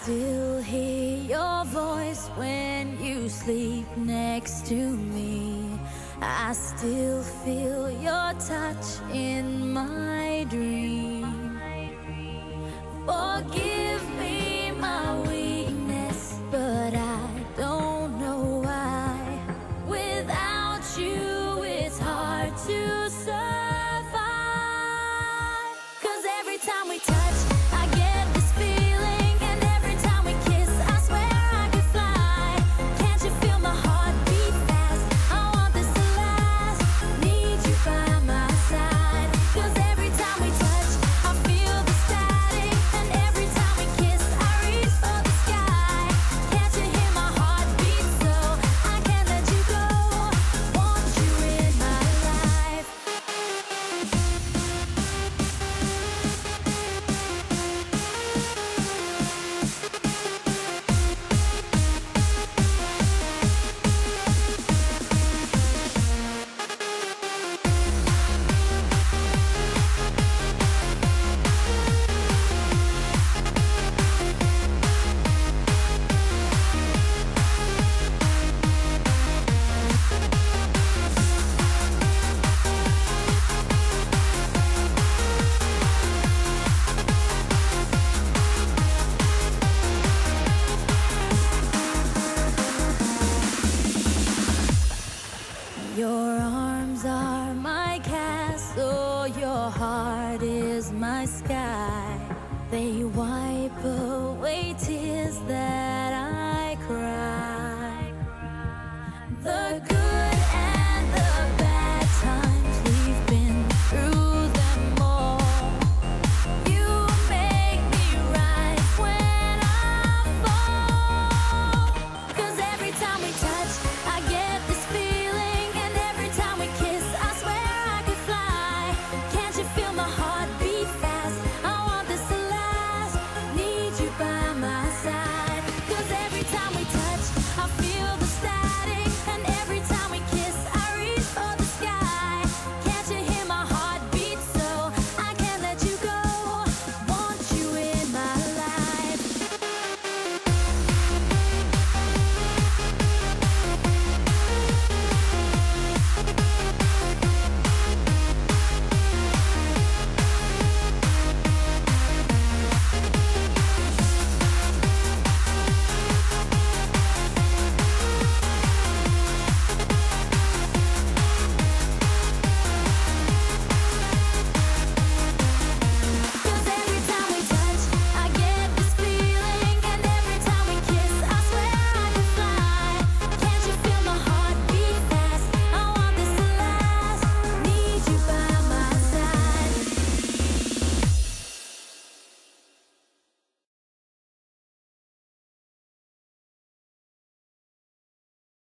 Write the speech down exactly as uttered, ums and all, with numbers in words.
still hear your voice when you sleep next to me. I still feel your touch in my dream. Forgive me my weakness, but I don't know why. Without you, it's hard to survive. 'Cause every time we touch, I get this feeling, and every time we kiss, I swear I could fly. Can't you feel my heart beat fast? I want this to last. Need you by my side. 'Cause every time we touch, I feel the static, and every time we kiss, I reach for the sky. Can't you hear my heart beat? So I can't let you go. Want you in my life. Your arms are my castle, your heart is my sky. They wipe away